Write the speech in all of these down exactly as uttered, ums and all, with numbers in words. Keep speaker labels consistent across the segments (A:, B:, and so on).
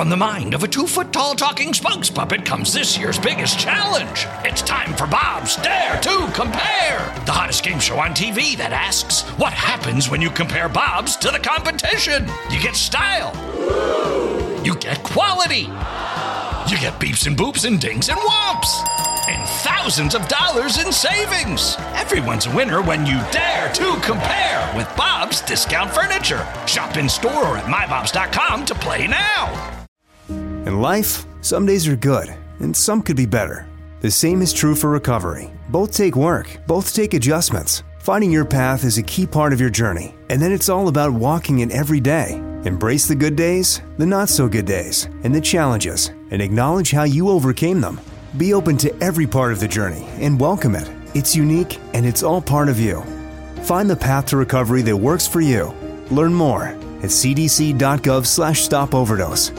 A: From the mind of a two-foot-tall talking spokes puppet comes this year's biggest challenge. It's time for Bob's Dare to Compare, the hottest game show on T V that asks, what happens when you compare Bob's to the competition? You get style. You get quality. You get beeps and boops and dings and whomps. And thousands of dollars in savings. Everyone's a winner when you dare to compare with Bob's Discount Furniture. Shop in store or at my bobs dot com to play now.
B: In life, some days are good, and some could be better. The same is true for recovery. Both take work, both take adjustments. Finding your path is a key part of your journey, and then it's all about walking it every day. Embrace the good days, the not-so-good days, and the challenges, and acknowledge how you overcame them. Be open to every part of the journey and welcome it. It's unique, and it's all part of you. Find the path to recovery that works for you. Learn more at c d c dot gov slash stop overdose.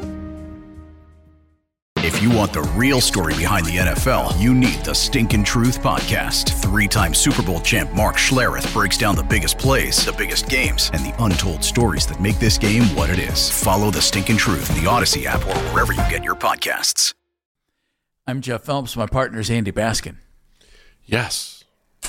C: If you want the real story behind the N F L, you need the Stinkin' Truth Podcast. Three-time Super Bowl champ Mark Schlereth breaks down the biggest plays, the biggest games, and the untold stories that make this game what it is. Follow the Stinkin' Truth in the Odyssey app or wherever you get your podcasts.
D: I'm Jeff Phelps. My partner is Andy Baskin.
E: Yes.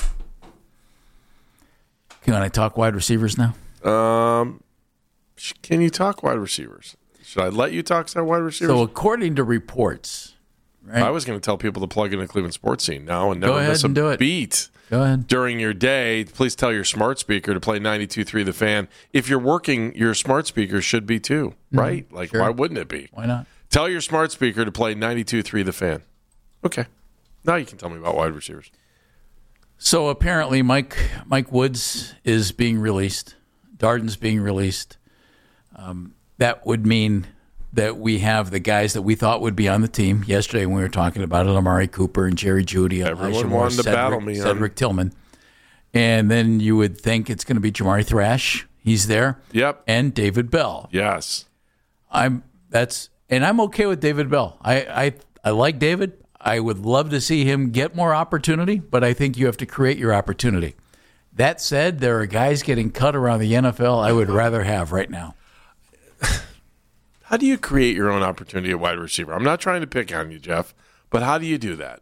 D: Can I talk wide receivers now?
E: Um, can you talk wide receivers? Should I let you talk wide receivers?
D: So according to reports, right?
E: I was going to tell people to plug in the Cleveland sports scene now and never
D: Go ahead
E: miss a
D: and do it.
E: beat.
D: Go ahead.
E: During your day, please tell your smart speaker to play ninety-two point three The Fan. If you're working, your smart speaker should be too, right? Mm-hmm. Like, sure. Why wouldn't it be?
D: Why not?
E: Tell your smart speaker to play ninety-two point three The Fan. Okay. Now you can tell me about wide receivers.
D: So apparently Mike Mike Woods is being released. Darden's being released. Um, that would mean that we have the guys that we thought would be on the team. Yesterday when we were talking about it, Amari Cooper and Jerry Jeudy,
E: Everyone
D: Elijah
E: wanted
D: Moore,
E: to
D: Cedric,
E: battle me
D: Cedric
E: on...
D: Tillman. And then you would think it's going to be Jamari Thrash. He's there.
E: Yep.
D: And David Bell.
E: Yes.
D: I'm that's and I'm okay with David Bell. I, I I like David. I would love to see him get more opportunity, but I think you have to create your opportunity. That said, there are guys getting cut around the N F L I would rather have right now.
E: How do you create your own opportunity at wide receiver? I'm not trying to pick on you, Jeff, but how do you do that?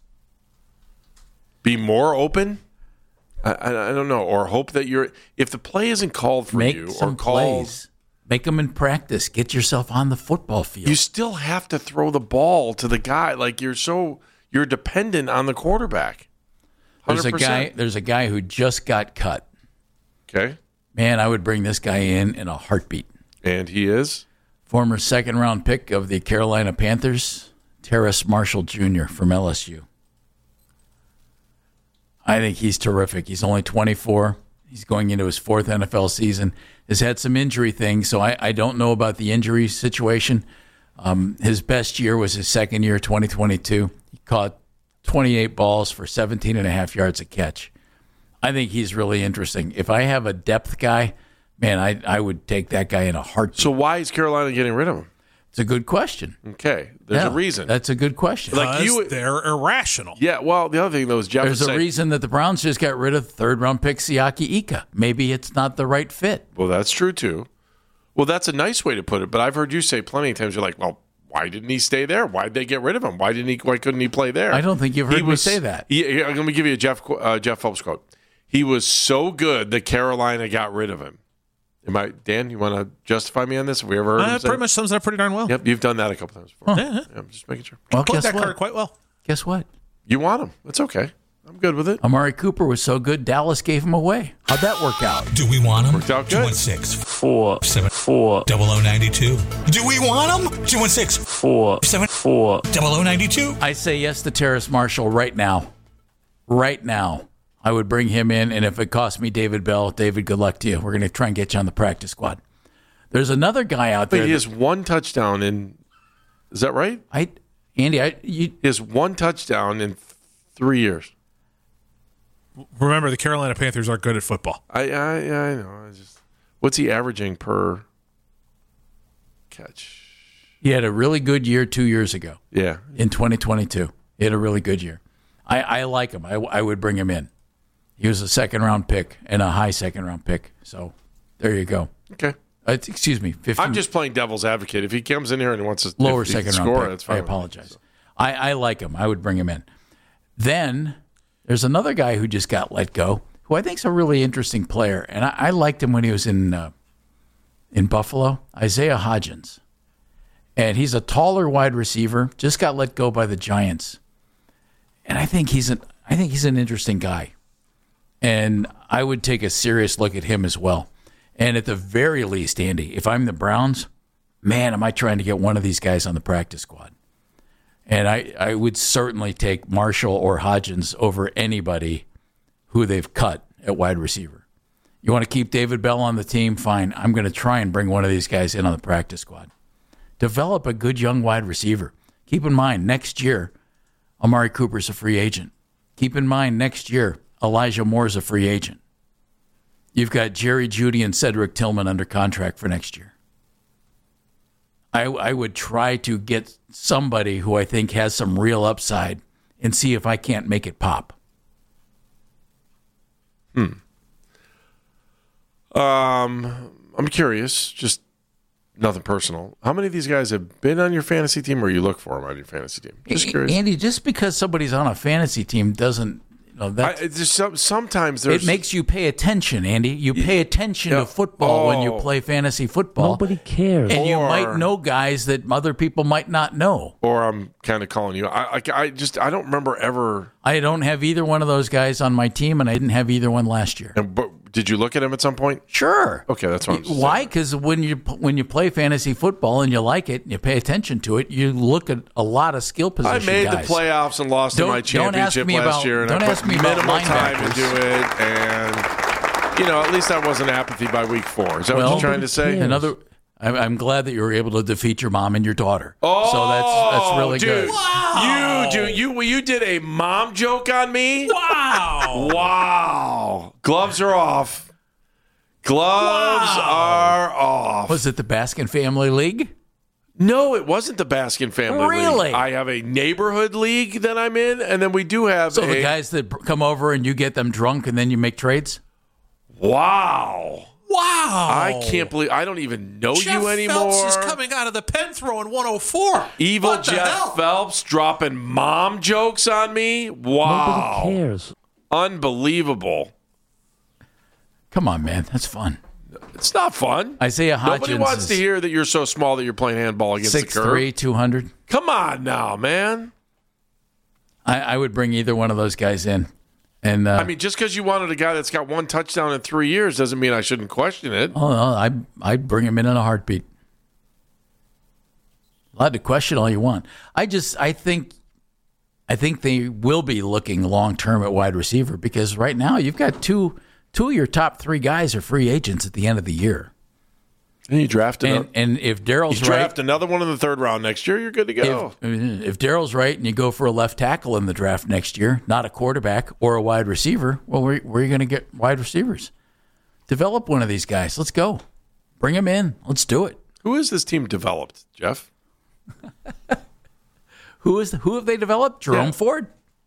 E: Be more open? I, I, I don't know. Or hope that you're – if the play isn't called for
D: Make
E: you
D: some
E: or called
D: plays. Make them in practice. Get yourself on the football field.
E: You still have to throw the ball to the guy. Like you're so – you're dependent on the quarterback. one hundred percent.
D: There's a guy. There's a guy who just got cut.
E: Okay.
D: Man, I would bring this guy in in a heartbeat.
E: And he is?
D: Former second-round pick of the Carolina Panthers, Terrace Marshall Junior from L S U. I think he's terrific. He's only twenty-four. He's going into his fourth N F L season. Has had some injury things, so I, I don't know about the injury situation. Um, his best year was his second year, twenty twenty-two. He caught twenty-eight balls for seventeen and a half yards a catch. I think he's really interesting. If I have a depth guy, man, I I would take that guy in a heartbeat.
E: So why is Carolina getting rid of him?
D: It's a good question.
E: Okay. There's
D: Yeah,
E: a reason.
D: That's a good question.
E: Like you,
F: they're irrational.
E: Yeah, well, the other thing, though, is Jeff
D: There's
E: would
D: a
E: say,
D: reason that the Browns just got rid of third-round pick Siaki Ika. Maybe it's not the right fit.
E: Well, that's true, too. Well, that's a nice way to put it, but I've heard you say plenty of times, you're like, well, why didn't he stay there? Why did they get rid of him? Why didn't he? Why couldn't he play there?
D: I don't think you've heard
E: He
D: me
E: was-
D: say that.
E: He, he- let me give you a Jeff uh, Jeff Phelps quote. He was so good that Carolina got rid of him. Am I, Dan, you want to justify me on this? Have we ever heard him
F: Uh,
E: say
F: pretty much sums it up pretty darn well.
E: Yep, you've done that a couple times before.
F: Yeah, yeah.
E: Yeah, I'm just making sure.
D: Well,
F: Played
D: guess
F: that
D: what?
F: card quite well.
D: Guess what?
E: You want him. It's okay. I'm good with it.
D: Amari Cooper was so good, Dallas gave him away. How'd that work out?
G: Do we want him?
E: Worked out
G: two
E: good.
G: one six, four, seven, four, double oh ninety-two. Do we want him? two one six, four, seven, four, double oh ninety-two.
D: I say yes to Terrace Marshall right now. Right now. I would bring him in, and if it cost me David Bell, David, good luck to you. We're going to try and get you on the practice squad. There's another guy out
E: But
D: there.
E: he
D: that-
E: has one touchdown in, is that right?
D: I, Andy, I, you,
E: He has one touchdown in th- three years.
F: Remember, the Carolina Panthers are good at football.
E: I I, I know. I just what's he averaging per catch?
D: he had a really good year two years ago
E: Yeah,
D: in twenty twenty-two. He had a really good year. I, I like him. I, I would bring him in. He was a second-round pick and a high second-round pick. So there you go.
E: okay.
D: Uh, excuse me, fifteen.
E: I'm just playing devil's advocate. If he comes in here and wants to
D: lower
E: if he
D: second
E: can
D: round
E: score,
D: pick.
E: that's fine.
D: I apologize. I, I like him. I would bring him in. Then there's another guy who just got let go, who I think is a really interesting player, and I, I liked him when he was in uh, in Buffalo. Isaiah Hodgins, and he's a taller wide receiver. Just got let go by the Giants, and I think he's an I think he's an interesting guy, and I would take a serious look at him as well. And at the very least, Andy, if I'm the Browns, man, am I trying to get one of these guys on the practice squad. And I, I would certainly take Marshall or Hodgins over anybody who they've cut at wide receiver. You want to keep David Bell on the team? Fine. I'm going to try and bring one of these guys in on the practice squad. Develop a good young wide receiver. Keep in mind, next year, Amari Cooper's a free agent. Keep in mind, next year, Elijah Moore's a free agent. You've got Jerry Jeudy and Cedric Tillman under contract for next year. I, I would try to get somebody who I think has some real upside and see if I can't make it pop.
E: Hmm. Um, I'm curious, just nothing personal. How many of these guys have been on your fantasy team, or you look for them on your fantasy team? Just curious.
D: Andy, just because somebody's on a fantasy team doesn't... No,
E: I, just some, sometimes there's...
D: It makes you pay attention, Andy. You pay attention
E: yeah.
D: to football
E: oh.
D: when you play fantasy football.
H: Nobody cares.
D: And
E: or,
D: you might know guys that other people might not know.
E: Or I'm kind of calling you. I, I, I just I don't remember ever...
D: I don't have either one of those guys on my team, and I didn't have either one last year.
E: And, but did you look at him at some point?
D: Sure.
E: Okay, that's what I'm saying.
D: Why? Because when you when you play fantasy football and you like it and you pay attention to it, you look at a lot of skill position
E: I made
D: guys.
E: the playoffs and lost
D: Don't-
E: in my
D: don't ask
E: championship
D: me
E: last
D: about-
E: year, and
D: don't
E: I
D: ask
E: put
D: me about
E: minimal time
D: linebackers.
E: into it, and you know, at least I wasn't apathy by week four. Is that
D: Well,
E: what you're trying to say?
D: Another. I'm, I'm glad that you were able to defeat your mom and your daughter.
E: Oh,
D: so that's that's really
E: dude.
D: good.
E: You do you you did a mom joke on me?
F: Wow.
E: Wow. Gloves are off. Gloves
F: Wow.
E: are off.
D: Was it the Baskin Family League?
E: No, it wasn't the Baskin Family
D: Really?
E: League. I have a neighborhood league that I'm in, and then we do have
D: So
E: a...
D: the guys that come over and you get them drunk and then you make trades?
E: Wow.
F: Wow.
E: I can't believe... I don't even know
F: Jeff
E: you anymore.
F: Phelps is coming out of the pen throwing one oh four.
E: Evil
F: What the
E: Jeff
F: hell?
E: Phelps dropping mom jokes on me? Wow.
H: Nobody cares.
E: Unbelievable.
D: Come on, man. That's fun.
E: It's not fun.
D: Isaiah Hodgins
E: Nobody wants
D: is
E: to hear that you're so small that you're playing handball against
D: six
E: the curve.
D: three, two hundred.
E: Come on now, man.
D: I, I would bring either one of those guys in. And uh,
E: I mean, just because you wanted a guy that's got one touchdown in three years doesn't mean I shouldn't question it.
D: oh, no, I, I'd bring him in in a heartbeat. Allowed to question all you want. I just, I think, I think they will be looking long term at wide receiver because right now you've got two, two of your top three guys are free agents at the end of the year.
E: And you draft
D: And,
E: another,
D: and if Daryl's
E: you draft
D: right,
E: another one in the third round next year, you're good to go.
D: if, if Daryl's right and you go for a left tackle in the draft next year, not a quarterback or a wide receiver, well, where, where are you going to get wide receivers? Develop one of these guys. Let's go. Bring him in. Let's do it.
E: Who is this team developed, Jeff?
D: Who is who have they developed? Jerome
E: Yeah.
D: Ford.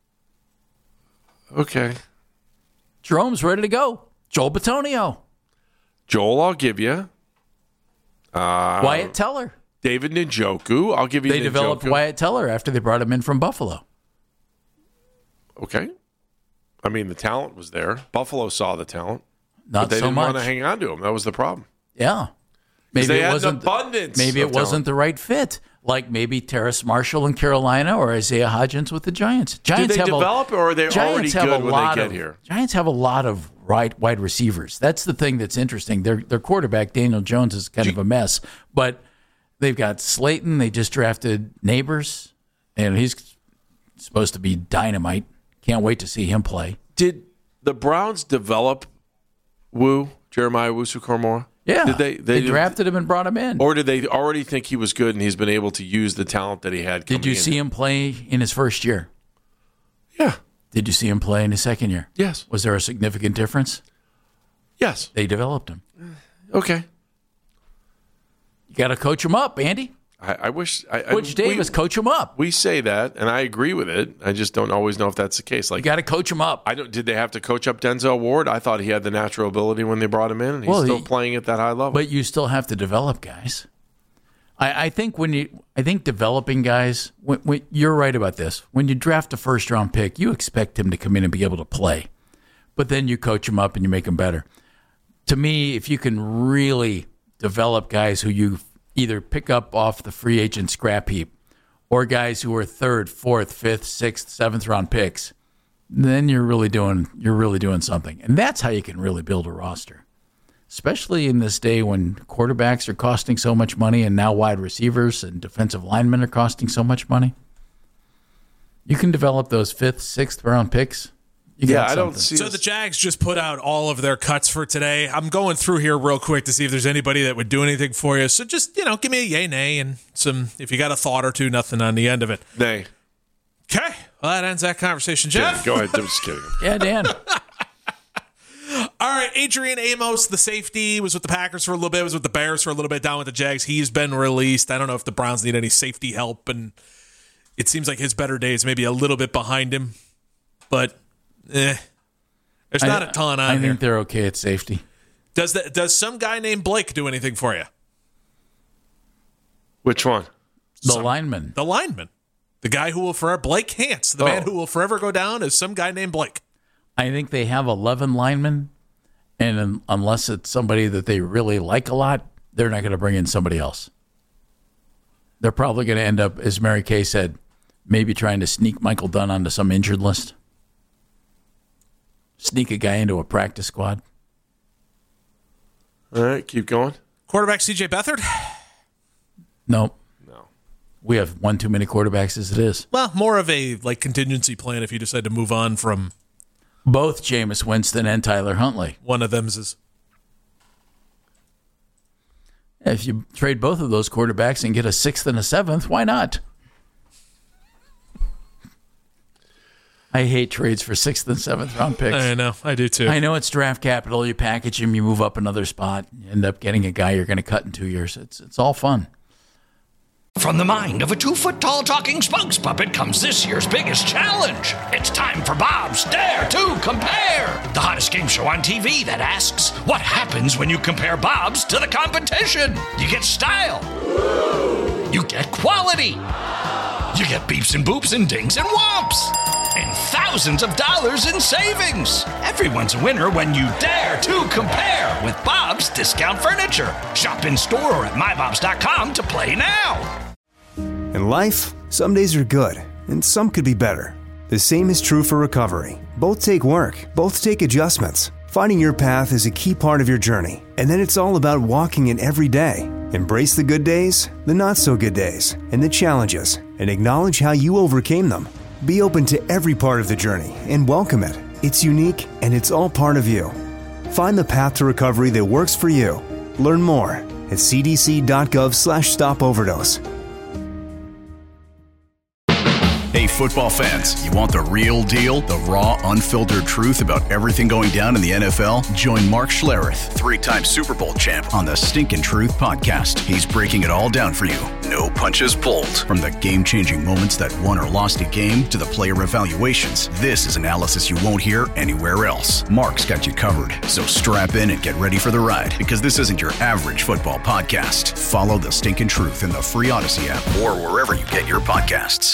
E: Okay.
D: Jerome's ready to go. Joel Bitonio.
E: Joel, I'll give you. Uh,
D: Wyatt Teller.
E: David Njoku, I'll give you
D: They
E: Njoku.
D: developed Wyatt Teller after they brought him in from Buffalo.
E: Okay. I mean, the talent was there. Buffalo saw the talent.
D: Not
E: But they
D: so
E: didn't
D: much.
E: want to hang on to him. That was the problem.
D: Yeah. Maybe
E: they
D: it
E: had an
D: wasn't
E: abundance
D: Maybe
E: of
D: it wasn't
E: talent.
D: the right fit. Like maybe Terrace Marshall in Carolina or Isaiah Hodgins with the Giants. Giants
E: they
D: have
E: develop
D: a,
E: or are they
D: Giants
E: already
D: have
E: good
D: a
E: when they
D: lot
E: get
D: of,
E: here?
D: Giants have a lot of right wide receivers. That's the thing that's interesting. Their their quarterback Daniel Jones is kind of a mess, but they've got Slayton. They just drafted Neighbors, and he's supposed to be dynamite. Can't wait to see him play.
E: Did the Browns develop Wu, Jeremiah Owusu-Koramoah?
D: Yeah,
E: Did they, they,
D: drafted him and brought him in.
E: Or did they already think he was good and he's been able to use the talent that he had coming
D: Did you
E: in?
D: see him play in his first year?
E: Yeah.
D: Did you see him play in his second year?
E: Yes.
D: Was there a significant difference?
E: Yes.
D: They developed him.
E: Okay.
D: You got to coach him up, Andy.
E: I, I wish. I,
D: Butch
E: I,
D: Davis,
E: we,
D: coach him up.
E: We say that, and I agree with it. I just don't always know if that's the case. Like,
D: you got to coach him up.
E: I don't. Did they have to coach up Denzel Ward? I thought he had the natural ability when they brought him in, and he's
D: well,
E: still
D: he,
E: playing at that high level.
D: But you still have to develop guys. I, I think when you, I think developing guys. When, when, you're right about this. When you draft a first round pick, you expect him to come in and be able to play, but then you coach him up and you make him better. To me, if you can really develop guys who you either pick up off the free agent scrap heap or guys who are third, fourth, fifth, sixth, seventh round picks, then you're really doing you're really doing something. And that's how you can really build a roster. Especially in this day when quarterbacks are costing so much money and now wide receivers and defensive linemen are costing so much money. You can develop those fifth, sixth round picks. You
E: yeah, I don't see.
F: So the Jags just put out all of their cuts for today. I'm going through here real quick to see if there's anybody that would do anything for you. So just, you know, give me a yay, nay, and some, if you got a thought or two, nothing on the end of it.
E: Nay.
F: Okay. Well, that ends that conversation. Jeff?
E: Yeah, go ahead. I'm just kidding.
D: Yeah, Dan.
F: All right. Adrian Amos, the safety, was with the Packers for a little bit, was with the Bears for a little bit, down with the Jags. He's been released. I don't know if the Browns need any safety help, and it seems like his better days maybe a little bit behind him, but Eh, there's not
D: I,
F: a ton on
D: I
F: here.
D: think they're okay at safety.
F: Does that? Does some guy named Blake do anything for you?
E: Which one?
D: The
F: Some,
D: lineman.
F: The lineman. The guy who will forever, Blake Hance, the
E: Oh.
F: man who will forever go down is some guy named Blake.
D: I think they have eleven linemen, and un- unless it's somebody that they really like a lot, they're not going to bring in somebody else. They're probably going to end up, as Mary Kay said, maybe trying to sneak Michael Dunn onto some injured list. Sneak a guy into a practice squad.
E: All right, keep going.
F: Quarterback C J Beathard?
D: Nope.
E: No.
D: We have one too many quarterbacks as it is.
F: Well, more of a like contingency plan if you decide to move on from
D: Both Jameis Winston and Tyler Huntley.
F: one of them's. Is,
D: If you trade both of those quarterbacks and get a sixth and a seventh, why not? I hate trades for sixth and seventh round picks.
F: I know, I do too.
D: I know it's draft capital. You package him, you move up another spot, you end up getting a guy you're going to cut in two years. It's it's all fun.
A: From the mind of a two-foot-tall talking spokes puppet comes this year's biggest challenge. It's time for Bob's Dare to Compare, the hottest game show on T V that asks, what happens when you compare Bob's to the competition? You get style. You get quality. You get beeps and boops and dings and whomps. And thousands of dollars in savings. Everyone's a winner when you dare to compare with Bob's Discount Furniture. Shop in store or at my bobs dot com to play now.
B: In life, some days are good, and some could be better. The same is true for recovery. Both take work, both take adjustments. Finding your path is a key part of your journey, and then it's all about walking it every day. Embrace the good days, the not so good days, and the challenges, and acknowledge how you overcame them. Be open to every part of the journey and welcome it. It's unique and it's all part of you. Find the path to recovery that works for you. Learn more at c d c dot gov slash stop overdose.
C: Hey, football fans, you want the real deal? The raw, unfiltered truth about everything going down in the N F L? Join Mark Schlereth, three-time Super Bowl champ, on the Stinkin' Truth podcast. He's breaking it all down for you. No punches pulled. From the game-changing moments that won or lost a game to the player evaluations, this is analysis you won't hear anywhere else. Mark's got you covered, so strap in and get ready for the ride, because this isn't your average football podcast. Follow the Stinkin' Truth in the free Odyssey app or wherever you get your podcasts.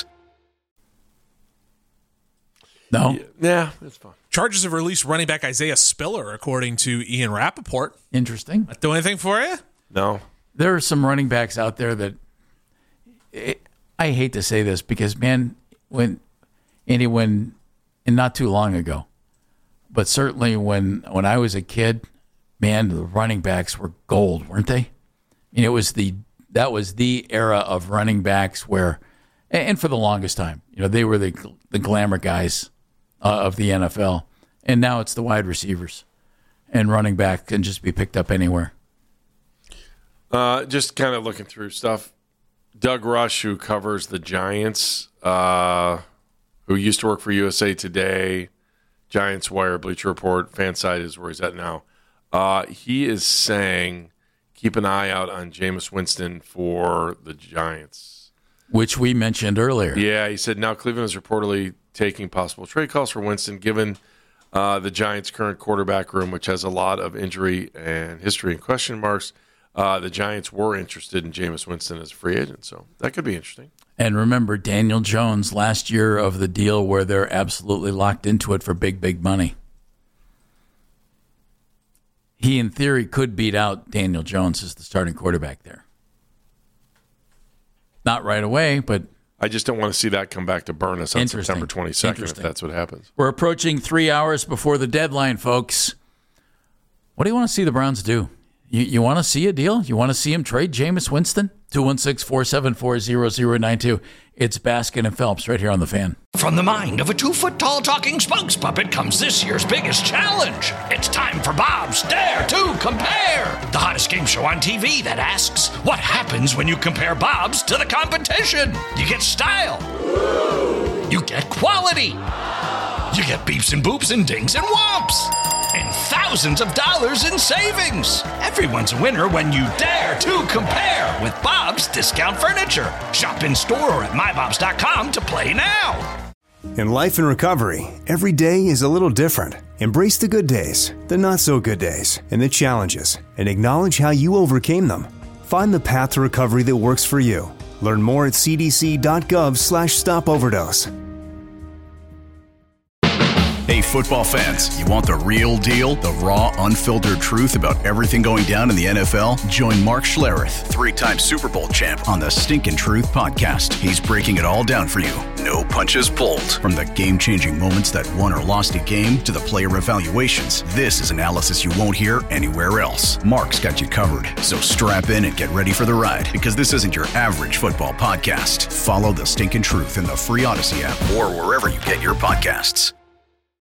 D: No?
E: Yeah, it's fine.
F: Chargers have released running back Isaiah Spiller, according to Ian Rappaport.
D: Interesting.
F: Not do anything for you?
E: No.
D: There are some running backs out there that it, I hate to say this because, man, when Andy, when and not too long ago, but certainly when when I was a kid, man, the running backs were gold, weren't they? I mean, it was the that was the era of running backs where, and for the longest time, you know, they were the the glamour guys uh, of the N F L, and now it's the wide receivers, and running back can just be picked up anywhere.
E: Uh, just kind of looking through stuff. Doug Rush, who covers the Giants, uh, who used to work for U S A Today, Giants Wire, Bleacher Report, Fanside is where he's at now. Uh, he is saying keep an eye out on Jameis Winston for the Giants.
D: Which we mentioned earlier.
E: Yeah, he said now Cleveland is reportedly taking possible trade calls for Winston, given uh, the Giants' current quarterback room, which has a lot of injury and history and question marks. Uh, the Giants were interested in Jameis Winston as a free agent, so that could be interesting.
D: And remember, Daniel Jones, last year of the deal where they're absolutely locked into it for big, big money. He, in theory, could beat out Daniel Jones as the starting quarterback there. Not right away, but...
E: I just don't want to see that come back to burn us on September twenty-second if that's what happens.
D: We're approaching three hours before the deadline, folks. What do you want to see the Browns do? You, you want to see a deal? You want to see him trade Jameis Winston? two one six, four seven four, zero zero nine two. It's Baskin and Phelps right here on The Fan.
A: From the mind of a two-foot-tall talking spokes puppet comes this year's biggest challenge. It's time for Bob's Dare to Compare, the hottest game show on T V that asks, what happens when you compare Bob's to the competition? You get style. You get quality. You get beeps and boops and dings and whomps. And thousands of dollars in savings. Everyone's a winner when you dare to compare with Bob's Discount Furniture. Shop in store or at my bobs dot com to play now.
B: In life and recovery, every day is a little different. Embrace the good days, the not so good days, and the challenges, and acknowledge how you overcame them. Find the path to recovery that works for you. Learn more at c d c dot gov slash stop overdose.
C: Hey, football fans, you want the real deal? The raw, unfiltered truth about everything going down in the N F L? Join Mark Schlereth, three-time Super Bowl champ, on the Stinkin' Truth podcast. He's breaking it all down for you. No punches pulled. From the game-changing moments that won or lost a game to the player evaluations, this is analysis you won't hear anywhere else. Mark's got you covered, so strap in and get ready for the ride, because this isn't your average football podcast. Follow the Stinkin' Truth in the free Odyssey app or wherever you get your podcasts.